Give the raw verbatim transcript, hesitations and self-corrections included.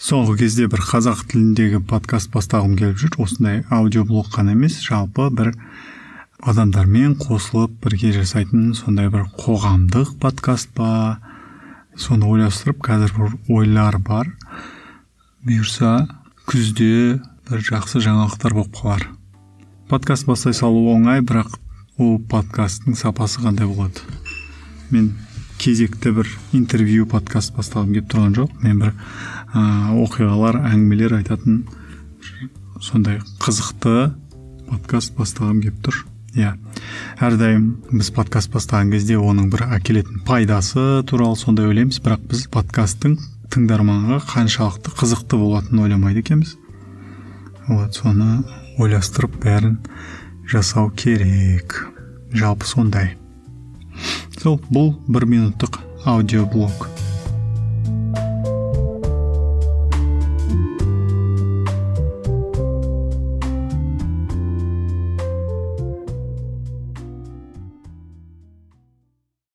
Соңғы кезде бір қазақ тіліндегі подкаст бастағым келіп жүр. Осындай аудиоблог қана емес, жалпы бір адамдармен қосылып бірге жасайтын сондай бір қоғамдық подкаст па, соны ойластырып, қазір бір ойлар бар. Бұйырса, күзде бір жақсы жаңалықтар болып қалар. Подкаст бастай салу оңай, бірақ ол подкасттың сапасы қандай болады? Мен кезекті бір интервью подкаст бастағым келіп тұрған жоқ. Мен бір ә, оқиғалар, әңгімелер айтатын сондай қызықты подкаст бастағым келіп тұр. Иә, әрдайым біз подкаст бастаған кезде оның бір әкелетін пайдасы туралы сондай ойлаймыз, бірақ біз подкасттың тыңдарманға қаншалықты қызықты болатынын ойламайды екенбіз. Вот, соны ойластырып бәрін жасау керек. Жалпы сондай. Сол, бұл бір минуттық аудиоблог.